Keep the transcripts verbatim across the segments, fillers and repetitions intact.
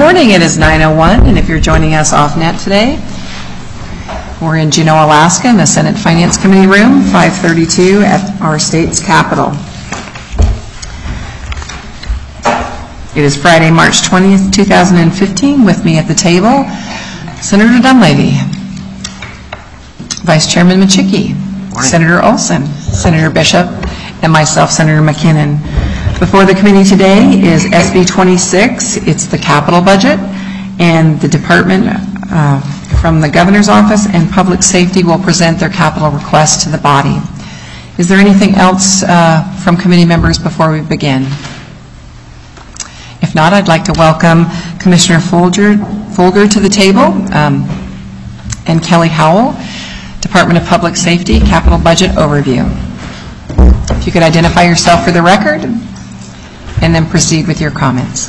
morning. It is nine oh one, and if you're joining us off net today, we're in Juneau, Alaska, in the Senate Finance Committee room, five thirty-two at our state's Capitol. It is Friday, March twentieth, two thousand fifteen. With me at the table, Senator Dunleavy, Vice Chairman Machicki, Senator Olson, Senator Bishop, and myself, Senator McKinnon. Before the committee today is S B twenty-six. It's the capital budget, and the department uh, from the governor's office and public safety will present their capital request to the body. Is there anything else uh, from committee members before we begin? If not, I'd like to welcome Commissioner Folger, Folger to the table, um, and Kelly Howell, Department of Public Safety, Capital Budget Overview. If you could identify yourself for the record, and then proceed with your comments.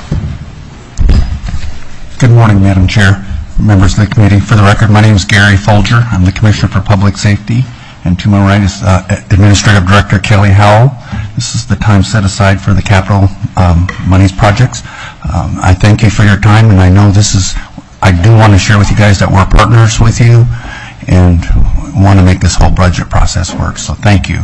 Good morning, Madam Chair, members of the committee. For the record, my name is Gary Folger. I'm the Commissioner for Public Safety, and to my right is uh, Administrative Director Kelly Howell. This is the time set aside for the capital um, monies projects. Um, I thank you for your time, and I know this is, I do want to share with you guys that we're partners with you and want to make this whole budget process work, so thank you.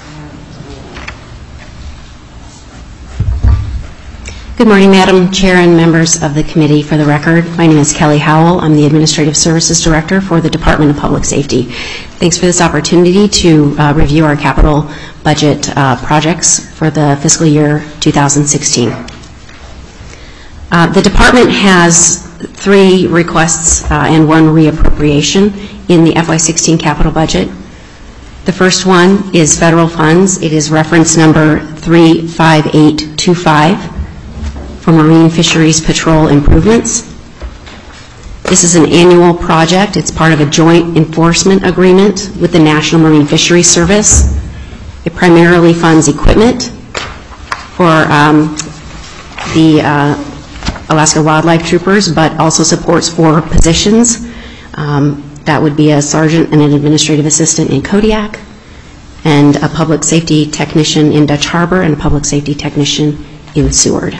Good morning, Madam Chair and members of the committee. For the record, my name is Kelly Howell. I'm the Administrative Services Director for the Department of Public Safety. Thanks for this opportunity to uh, review our capital budget uh, projects for the fiscal year two thousand sixteen. Uh, the department has three requests uh, and one reappropriation in the F Y sixteen capital budget. The first one is federal funds. It is reference number three five eight two five. For Marine Fisheries Patrol improvements. This is an annual project. It's part of a joint enforcement agreement with the National Marine Fisheries Service. It primarily funds equipment for um, the uh, Alaska Wildlife Troopers, but also supports four positions. Um, that would be a sergeant and an administrative assistant in Kodiak, and a public safety technician in Dutch Harbor, and a public safety technician in Seward.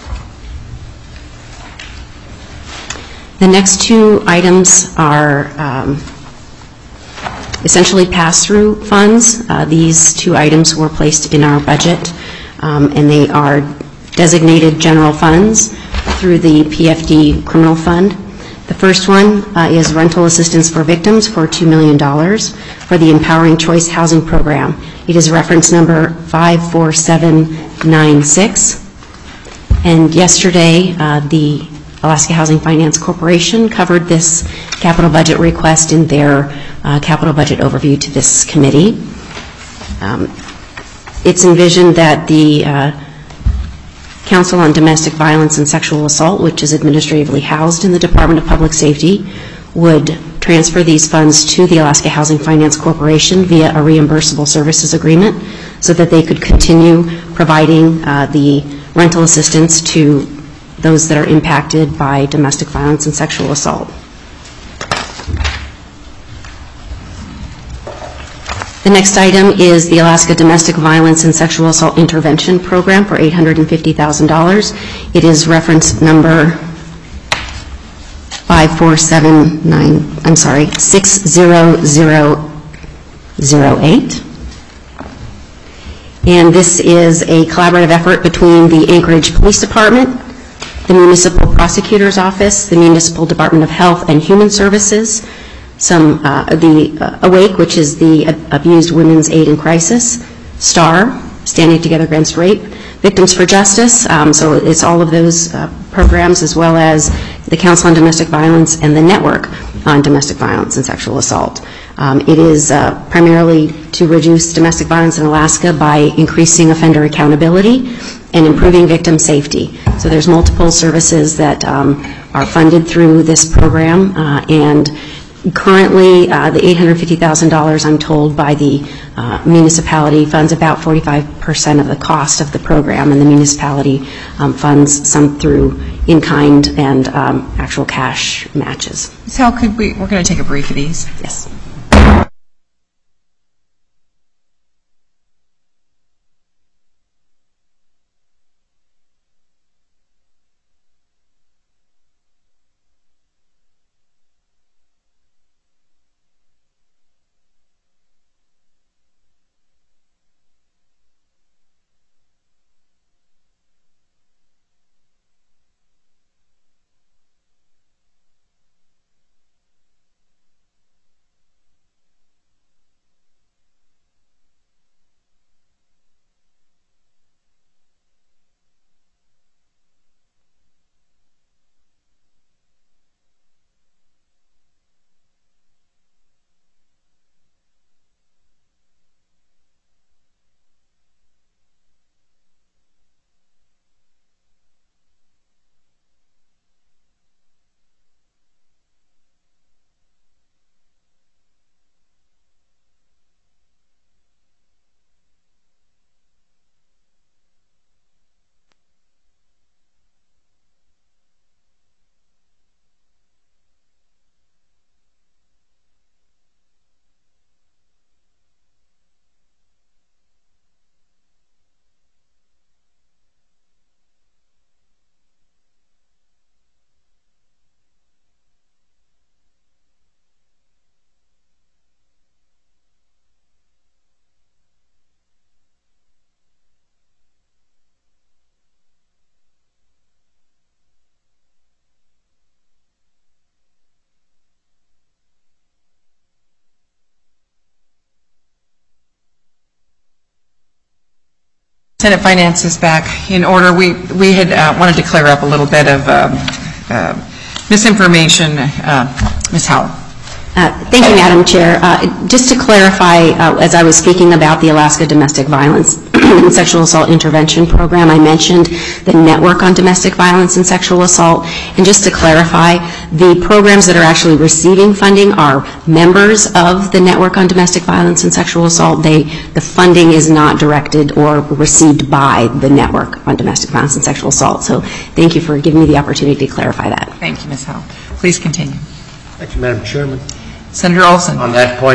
The next two items are um, essentially pass-through funds. Uh, these two items were placed in our budget, um, and they are designated general funds through the P F D Criminal Fund. The first one uh, is rental assistance for victims for two million dollars for the Empowering Choice Housing Program. It is reference number five four seven nine six. And yesterday, uh, the Alaska Housing Finance Corporation covered this capital budget request in their uh, capital budget overview to this committee. Um, it's envisioned that the uh, Council on Domestic Violence and Sexual Assault, which is administratively housed in the Department of Public Safety, would transfer these funds to the Alaska Housing Finance Corporation via a reimbursable services agreement so that they could continue providing uh, the rental assistance to those that are impacted by domestic violence and sexual assault. The next item is the Alaska Domestic Violence and Sexual Assault Intervention Program for eight hundred fifty thousand dollars. It is reference number five four seven nine, I'm sorry, six zero zero zero eight. And this is a collaborative effort between the Anchorage Police Department, the Municipal Prosecutor's Office, the Municipal Department of Health and Human Services, some uh, the uh, AWAKE, which is the Abused Women's Aid in Crisis, STAR, Standing Together Against Rape, Victims for Justice, um, so it's all of those uh, programs, as well as the Council on Domestic Violence and the Network on Domestic Violence and Sexual Assault. Um, it is uh, primarily to reduce domestic violence in Alaska by increasing offender accountability and improving victim safety. So there's multiple services that um, are funded through this program, uh, and currently uh, the eight hundred fifty thousand dollars, I'm told, by the uh, municipality funds about forty-five percent of the cost of the program, and the municipality um, funds some through in-kind and um, actual cash matches. So could we, we're going to take a brief of these. Yes. Senate Finance is back in order. We, we had uh, wanted to clear up a little bit of uh, uh, misinformation. Uh, Miz Howell. Uh, Thank you, Madam Chair. Uh, Just to clarify, uh, as I was speaking about the Alaska Domestic Violence and Sexual Assault Intervention Program, I mentioned the Network on Domestic Violence and Sexual Assault. And just to clarify, the programs that are actually receiving funding are members of the Network on Domestic Violence and Sexual Assault. They, the funding is not directed or received by the Network on Domestic Violence and Sexual Assault. So thank you for giving me the opportunity to clarify that. Thank you, Miz Howell. Please continue. Thank you, Madam Chairman. Senator Olson. On that point,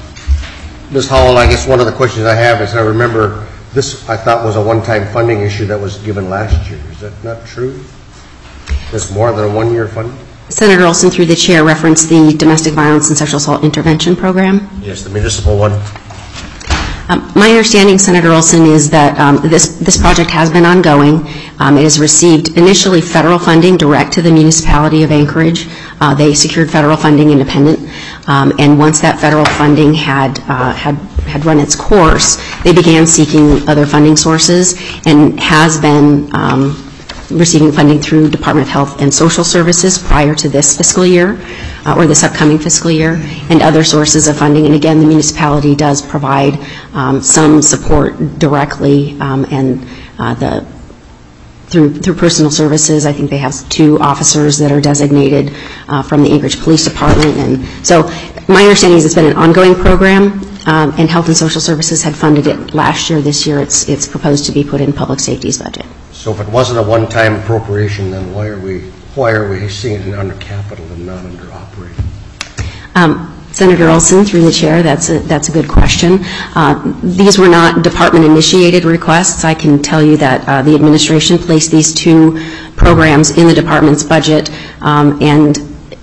Miz Howell, I guess one of the questions I have is I remember this, I thought, was a one-time funding issue that was given last year. Is that not true? There's more than a one-year funding? Senator Olson, through the chair, referenced the Domestic Violence and Sexual Assault Intervention Program. Yes, the municipal one. Um, my understanding, Senator Olson, is that um, this, this project has been ongoing. Um, it has received initially federal funding direct to the municipality of Anchorage. Uh, they secured federal funding independent. Um, and once that federal funding had, uh, had, had run its course, they began seeking other funding sources and has been um, receiving funding through Department of Health and Social Services prior to this fiscal year, uh, or this upcoming fiscal year, and other sources of funding. And again, the municipality does provide um, some support directly, um, and uh, the through through personal services. I think they have two officers that are designated uh, from the Anchorage Police Department. And so my understanding is it's been an ongoing program, um, and Health and Social Services had funded it last year. This year it's it's proposed to be put in Public Safety's budget. So if it wasn't a one-time appropriation, then why are we why are we seeing it under capital and not under operating? Um, Senator Olson, through the chair, that's a, that's a good question. Uh, these were not department-initiated requests. I can tell you that uh, the administration placed these two programs in the department's budget, um, and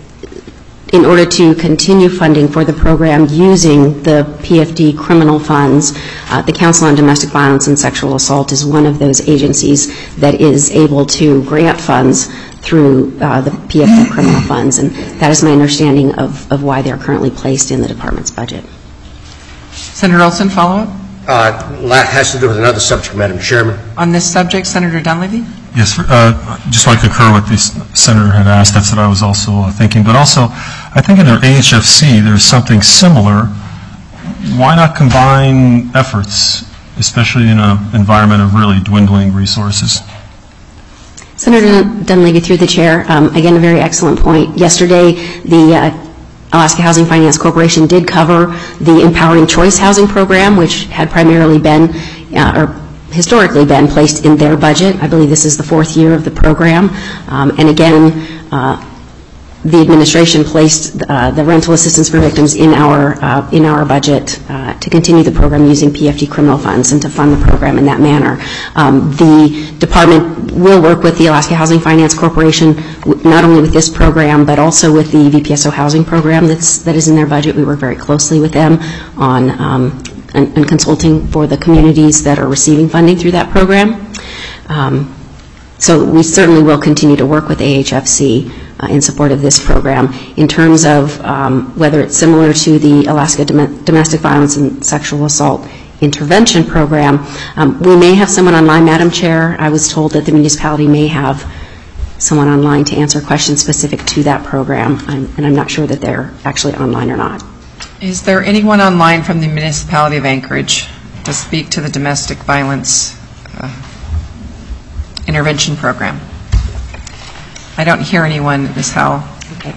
in order to continue funding for the program using the P F D criminal funds, uh, the Council on Domestic Violence and Sexual Assault is one of those agencies that is able to grant funds through uh, the P F D criminal funds, and that is my understanding of, of why they're currently placed in the department's budget. Senator Olson, follow-up? Uh, that has to do with another subject, Madam Chairman. On this subject, Senator Dunleavy? Yes, uh, just want to concur with the Senator had asked. That's what I was also uh, thinking. But also, I think in their A H F C, there's something similar. Why not combine efforts, especially in an environment of really dwindling resources? Senator Dunleavy, through the chair, um, again, a very excellent point. Yesterday, the uh, Alaska Housing Finance Corporation did cover the Empowering Choice Housing Program, which had primarily been, uh, or historically been placed in their budget. I believe this is the fourth year of the program. Um, and again, uh, the administration placed uh, the rental assistance for victims in our uh, in our budget uh, to continue the program using P F D criminal funds and to fund the program in that manner. Um, the department will work with the Alaska Housing Finance Corporation not only with this program but also with the V P S O housing program that's that is in their budget. We work very closely with them on um, and, and consulting for the communities that are receiving funding through that program. Um, so we certainly will continue to work with A H F C Uh, in support of this program. In terms of um, whether it's similar to the Alaska Dom- Domestic Violence and Sexual Assault Intervention Program, um, we may have someone online, Madam Chair. I was told that the municipality may have someone online to answer questions specific to that program, I'm, and I'm not sure that they're actually online or not. Is there anyone online from the municipality of Anchorage to speak to the domestic violence uh, intervention program? I don't hear anyone, Miz Howell. Okay.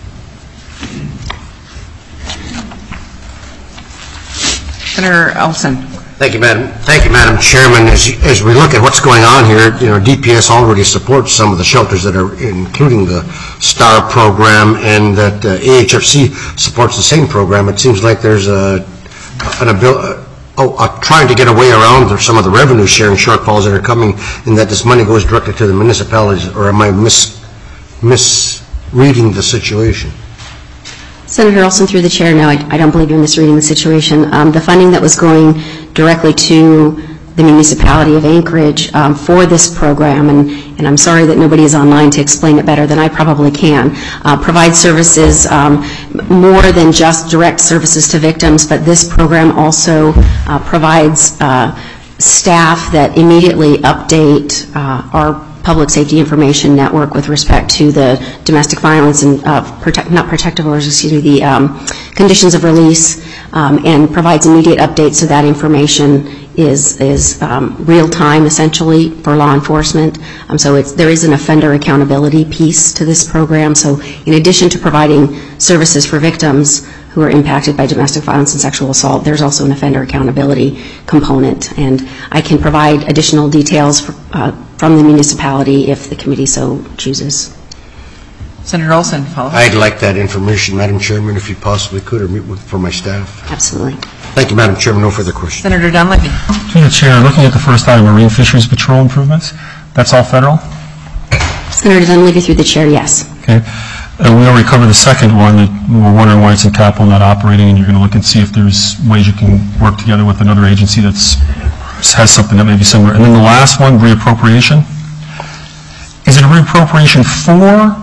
Senator Olson. Thank you, Madam. Thank you, Madam Chairman. As, you, as we look at what's going on here, you know, D P S already supports some of the shelters that are, including the STAR program, and that uh, A H F C supports the same program. It seems like there's a an ability. Oh, uh, trying to get a way around some of the revenue sharing shortfalls that are coming, and that this money goes directly to the municipalities, or am I mis misreading the situation? Senator Olson, through the chair, no, I, I don't believe you're misreading the situation. Um, the funding that was going directly to the municipality of Anchorage um, for this program, and, and I'm sorry that nobody is online to explain it better than I probably can, uh, provides services um, more than just direct services to victims, but this program also uh, provides uh, staff that immediately update uh, our public safety information network with respect to the domestic violence and uh, protect, not protective orders, excuse me, the um, conditions of release, um, and provides immediate updates so that information is is um, real time essentially for law enforcement. Um, so it's, there is an offender accountability piece to this program. So in addition to providing services for victims who are impacted by domestic violence and sexual assault, there's also an offender accountability component. And I can provide additional details for, uh, from the municipality if the committee so chooses. Senator Olson, follow up. I'd like that information, Madam Chairman, if you possibly could, or meet with, for my staff. Absolutely. Thank you, Madam Chairman. No further questions. Senator Dunleavy. Through the chair, looking at the first item, Marine Fisheries Patrol improvements, that's all federal? Senator Dunleavy, through the chair, yes. Okay. Uh, we already covered the second one, that we were wondering why it's in capital not operating, and you're going to look and see if there's ways you can work together with another agency that's has something that may be similar. And then the last one, reappropriation. Is it a reappropriation for,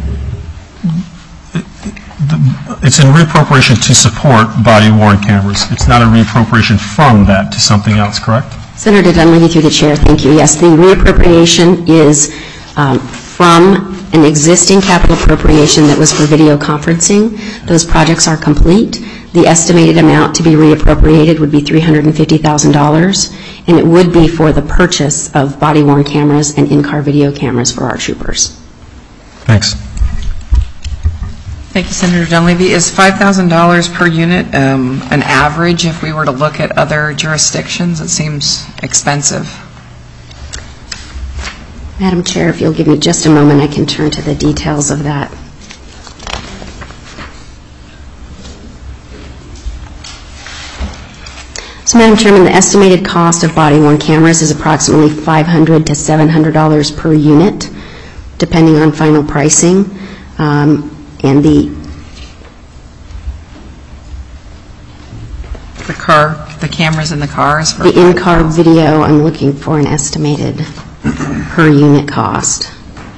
it's in reappropriation to support body-worn cameras. It's not a reappropriation from that to something else, correct? Senator Dunleavy, through the chair, thank you. Yes, the reappropriation is um, from an existing capital appropriation that was for video conferencing. Those projects are complete. The estimated amount to be reappropriated would be three hundred fifty thousand dollars, and it would be for the purchase of body-worn cameras and in-car video cameras for our troopers. Thanks. Thank you, Senator Dunleavy. Is five thousand dollars per unit um, an average if we were to look at other jurisdictions? It seems expensive. Madam Chair, if you'll give me just a moment, I can turn to the details of that. So, Madam Chairman, the estimated cost of body-worn cameras is approximately five hundred to seven hundred dollars per unit, depending on final pricing. Um, and the The car, the cameras in the cars? For the in-car video, I'm looking for an estimated per unit cost.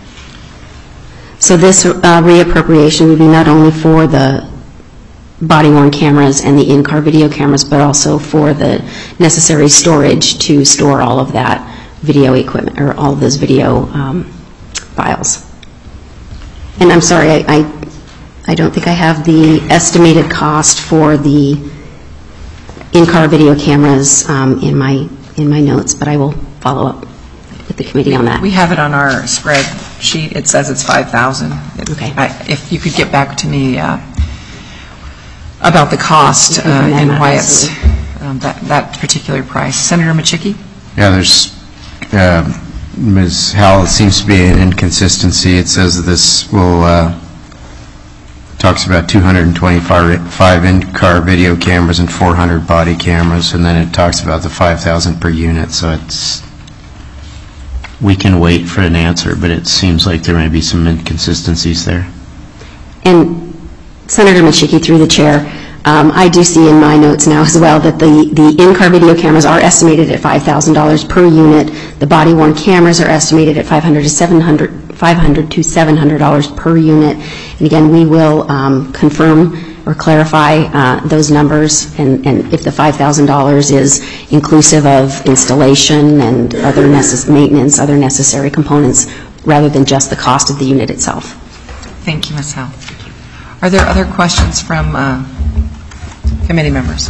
So this uh, reappropriation would be not only for the body-worn cameras and the in-car video cameras, but also for the necessary storage to store all of that video equipment, or all of those video um, files. And I'm sorry, I, I, I don't think I have the estimated cost for the in-car video cameras um, in my in my notes, but I will follow up with the committee on that. We have it on our spreadsheet. It says it's five thousand. Okay. I, if you could get back to me uh, about the cost uh, and why it's um, that that particular price. Senator Machicki? Yeah, there's, uh, Miz Howell, it seems to be an inconsistency. It says that this will, uh, talks about two hundred twenty-five in-car video cameras and four hundred body cameras, and then it talks about the five thousand per unit, so it's, we can wait for an answer, but it seems like there may be some inconsistencies there. And Senator Machicki, through the chair, um, I do see in my notes now as well that the, the in-car video cameras are estimated at five thousand dollars per unit. The body-worn cameras are estimated at five hundred to seven hundred five hundred to seven hundred dollars per unit. And again, we will um, confirm or clarify uh, those numbers, and, and if the five thousand dollars is inclusive of installation and other necess- maintenance, other necessary components, rather than just the cost of the unit itself. Thank you, Miz Howell. Are there other questions from uh, committee members?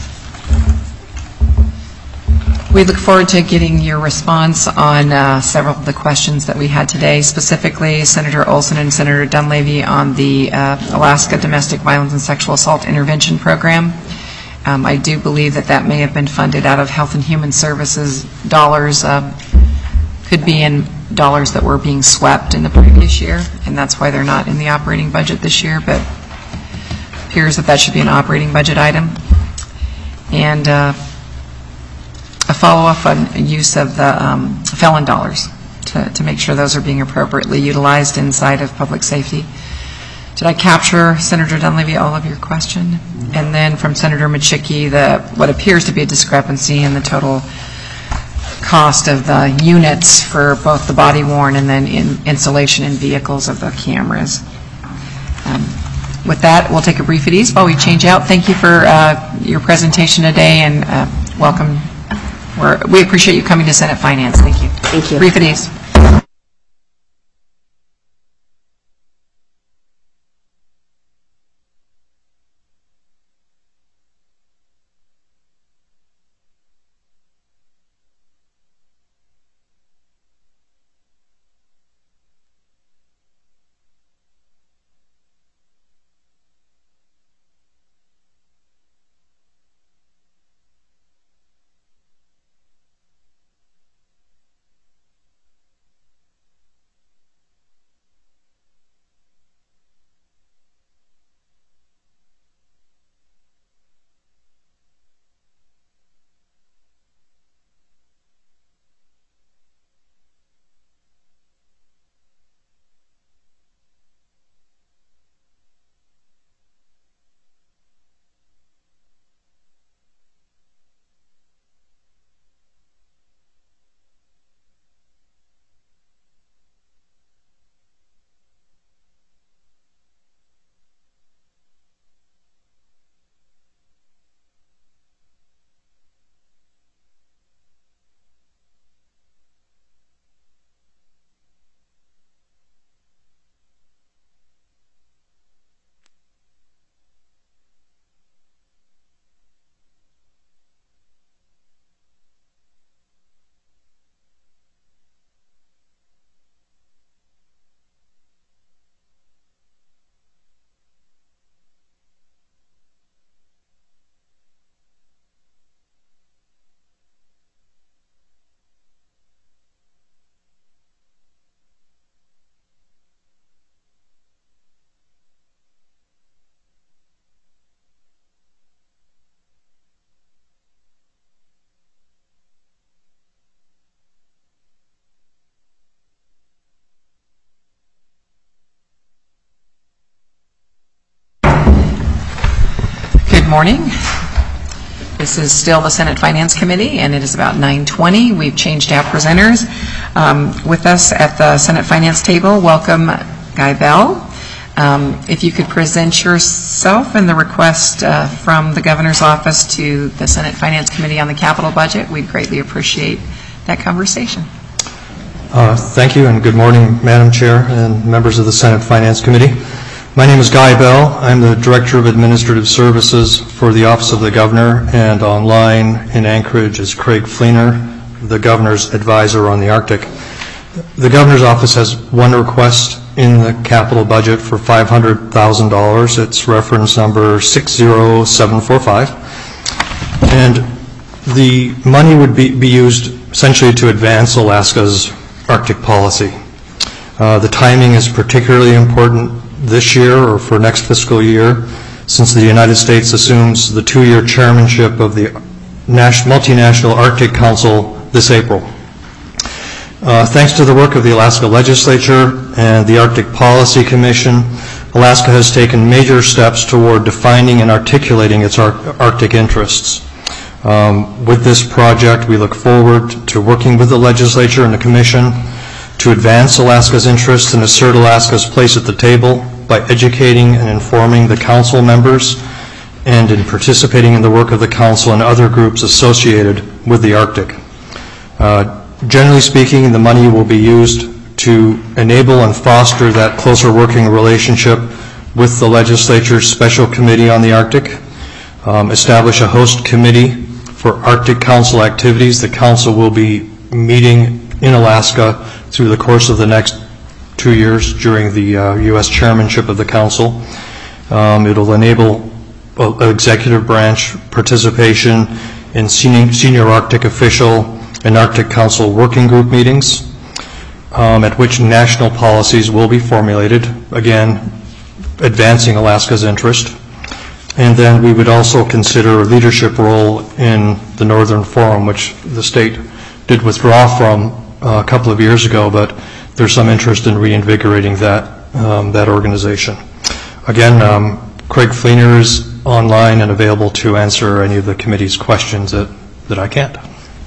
We look forward to getting your response on uh, several of the questions that we had today, specifically Senator Olson and Senator Dunleavy on the uh, Alaska Domestic Violence and Sexual Assault Intervention Program. Um, I do believe that that may have been funded out of Health and Human Services dollars, uh, could be in dollars that were being swept in the previous year, and that's why they're not in the operating budget this year, but it appears that that should be an operating budget item. And uh, a follow-up on use of the um, felon dollars to, to make sure those are being appropriately utilized inside of public safety. Did I capture, Senator Dunleavy, all of your question? And then from Senator Machicki, the, what appears to be a discrepancy in the total cost of the units for both the body-worn and then in installation in vehicles of the cameras. Um, with that, we'll take a brief at ease while we change out. Thank you for uh, your presentation today, and uh, welcome We're, we appreciate you coming to Senate Finance. Thank you. Thank you. Brief at ease. Good morning. This is still the Senate Finance Committee, and it is about nine twenty. We've changed out presenters. Um, with us at the Senate Finance table, welcome Guy Bell. Um, if you could present yourself and the request uh, from the Governor's Office to the Senate Finance Committee on the capital budget, we'd greatly appreciate that conversation. Uh, thank you, and good morning, Madam Chair and members of the Senate Finance Committee. My name is Guy Bell. I'm the Director of Administrative Services for the Office of the Governor, and online in Anchorage is Craig Fleener, the Governor's advisor on the Arctic. The Governor's Office has one request in the capital budget for five hundred thousand dollars. It's reference number six zero seven four five. And the money would be, be used essentially to advance Alaska's Arctic policy. Uh, the timing is particularly important this year or for next fiscal year, since the United States assumes the two-year chairmanship of the Multinational Arctic Council this April. Uh, thanks to the work of the Alaska Legislature and the Arctic Policy Commission, Alaska has taken major steps toward defining and articulating its Ar- Arctic interests. Um, with this project, we look forward to working with the Legislature and the Commission to advance Alaska's interests and assert Alaska's place at the table by educating and informing the Council members and in participating in the work of the Council and other groups associated with the Arctic. Uh, Generally speaking, the money will be used to enable and foster that closer working relationship with the Legislature's Special Committee on the Arctic, um, establish a host committee for Arctic Council activities. The Council will be meeting in Alaska through the course of the next two years during the uh, U S chairmanship of the Council. Um, it'll enable uh, executive branch participation in senior, senior Arctic official and Arctic Council working group meetings, um, at which national policies will be formulated, again, advancing Alaska's interest. And then we would also consider a leadership role in the Northern Forum, which the state did withdraw from uh, a couple of years ago, but there's some interest in reinvigorating that, um, that organization. Again, um, Craig Fleener is online and available to answer any of the committee's questions that, that I can't.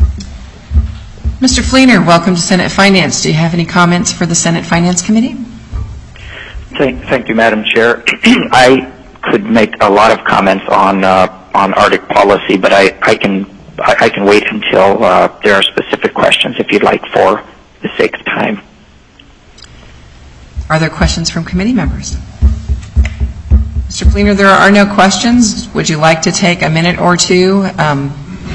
Mister Fleener, welcome to Senate Finance. Do you have any comments for the Senate Finance Committee? Thank, thank you, Madam Chair. I could make a lot of comments on uh, on Arctic policy, but I, I can I, I can wait until uh, there are specific questions if you'd like for the sake of time. Are there questions from committee members? Mister Fleener, there are no questions. Would you like to take a minute or two um,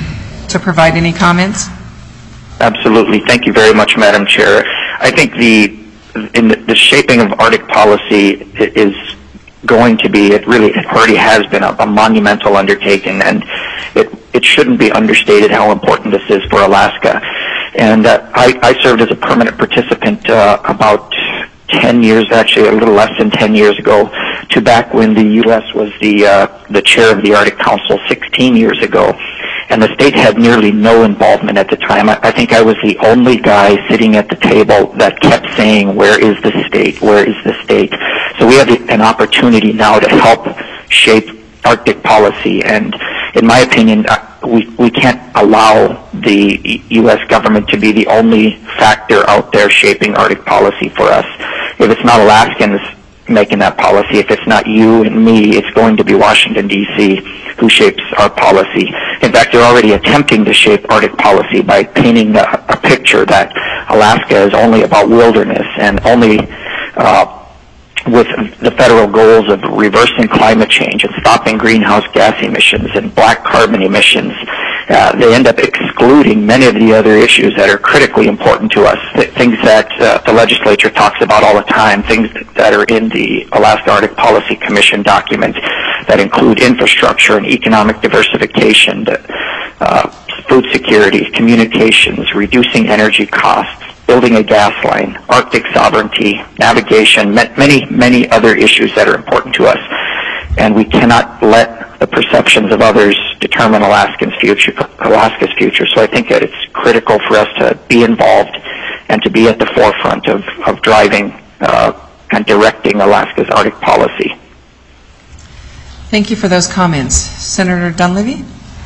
to provide any comments? Absolutely. Thank you very much, Madam Chair. I think the in the, the shaping of Arctic policy is going to be, it really it already has been a, a monumental undertaking, and it, it shouldn't be understated how important this is for Alaska. And uh, I, I served as a permanent participant uh, about ten years, actually a little less than ten years ago, to back when the U S was the uh, the chair of the Arctic Council sixteen years ago. And the state had nearly no involvement at the time. I, I think I was the only guy sitting at the table that kept saying, where is the state, where is the state? So we have an opportunity now to help shape Arctic policy, and in my opinion, we, we can't allow the U S government to be the only factor out there shaping Arctic policy for us. If it's not Alaskans making that policy, if it's not you and me, it's going to be Washington, D C who shapes our policy. In fact, they're already attempting to shape Arctic policy by painting a, a picture that Alaska is only about wilderness and only uh, with the federal goals of reversing climate change and stopping greenhouse gas emissions and black carbon emissions. Uh, they end up excluding many of the other issues that are critically important to us, th- things that uh, the legislature talks about all the time, things that are in the Alaska Arctic Policy Commission document that include infrastructure and economic diversification, uh, food security, communications, reducing energy costs, building a gas line, Arctic sovereignty, navigation, many, many other issues that are important to us. And we cannot let the perceptions of others determine Alaska's future. Alaska's future. So I think that it's critical for us to be involved and to be at the forefront of, of driving uh, and directing Alaska's Arctic policy. Thank you for those comments. Senator Dunleavy?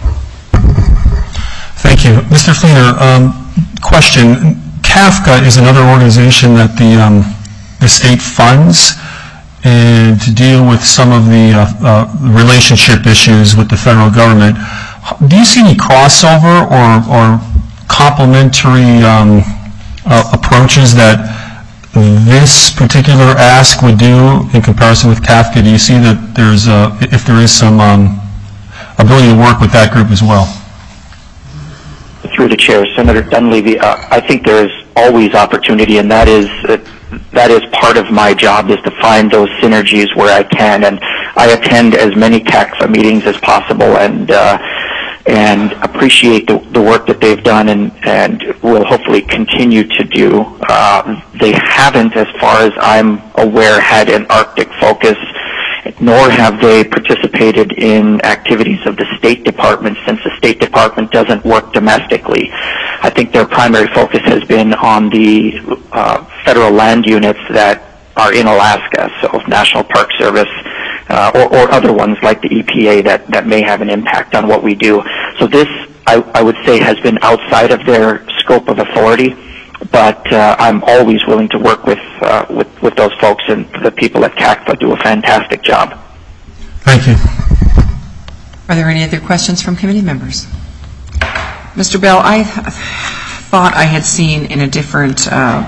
Thank you. Mister Fleener, um, question. C A F C A is another organization that the, um, the state funds and to deal with some of the uh, uh, relationship issues with the federal government. Do you see any crossover or, or complementary um, uh, approaches that this particular ask would do in comparison with C A F C A? Do you see that there's a, if there is some um, ability to work with that group as well? Through the chair, Senator Dunleavy, uh, I think there is always opportunity, and that is uh, that is part of my job, is to find those synergies where I can. And I attend as many C A C F A meetings as possible, and uh, and appreciate the, the work that they've done, and and will hopefully continue to do. Uh, they haven't, as far as I'm aware, had an Arctic focus, nor have they participated in activities of the State Department, since the State Department doesn't work domestically. I think their primary focus has been on the uh, federal land units that are in Alaska, so National Park Service uh, or, or other ones like the E P A that, that may have an impact on what we do. So this, I, I would say, has been outside of their scope of authority. But uh, I'm always willing to work with, uh, with with those folks, and the people at C A C F A do a fantastic job. Thank you. Are there any other questions from committee members? Mister Bell, I th- thought I had seen in a different uh,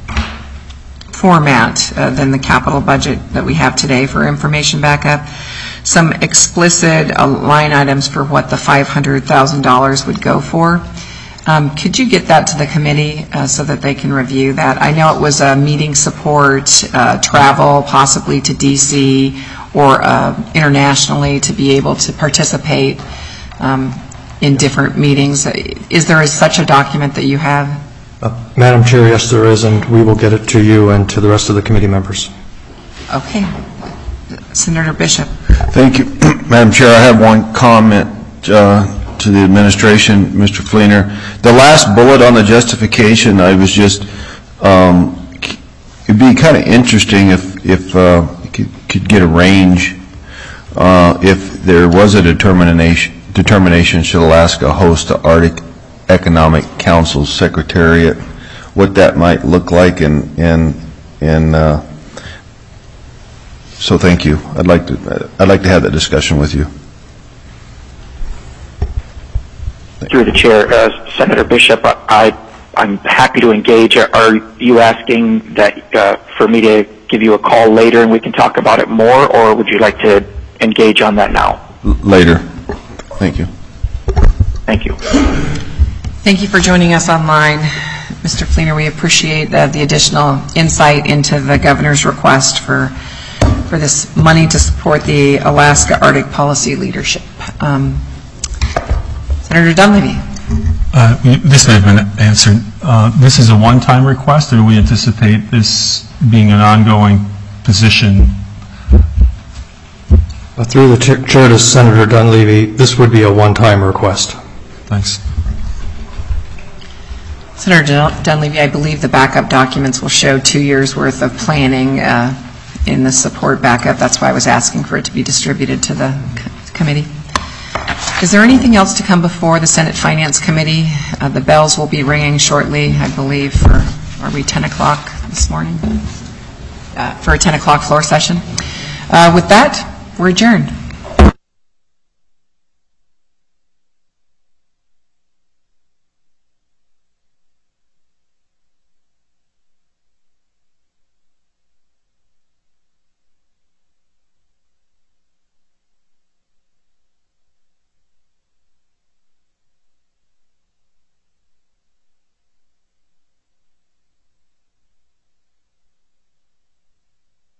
format uh, than the capital budget that we have today for information backup, some explicit uh, line items for what the five hundred thousand dollars would go for. Um, could you get that to the committee uh, so that they can review that? I know it was uh, meeting support, uh, travel possibly to D C or uh, internationally to be able to participate um, in different meetings. Is there such a document that you have? Uh, Madam Chair, yes, there is, and we will get it to you and to the rest of the committee members. Okay. Senator Bishop. Thank you, Madam Chair. I have one comment uh, to the administration, Mister Fleener. The last bullet on the justification, I was just, um, it'd be kind of interesting if, if uh, you could, could get a range uh, if there was a determination, determination should Alaska host the Arctic Economic Council Secretariat, what that might look like, and, and, and uh, so thank you. I'd like to, I'd like to have that discussion with you. through the chair, uh, Senator Bishop, I, I'm happy to engage. Are you asking that uh, for me to give you a call later and we can talk about it more, or would you like to engage on that now? L- Later. Thank you. Thank you. Thank you for joining us online, Mister Fleener. We appreciate uh, the additional insight into the governor's request for for this money to support the Alaska Arctic Policy Leadership. Um, Senator Dunleavy. Uh, This may have been answered. Uh, This is a one-time request, or do we anticipate this being an ongoing position? Uh, Through the chair chair to Senator Dunleavy, this would be a one-time request. Thanks. Senator Dun- Dunleavy, I believe the backup documents will show two years' worth of planning uh, in the support backup. That's why I was asking for it to be distributed to the c- committee. Is there anything else to come before the Senate Finance Committee? Uh, The bells will be ringing shortly, I believe, for, are we ten o'clock this morning? Uh, For a ten o'clock floor session. Uh, With that, we're adjourned.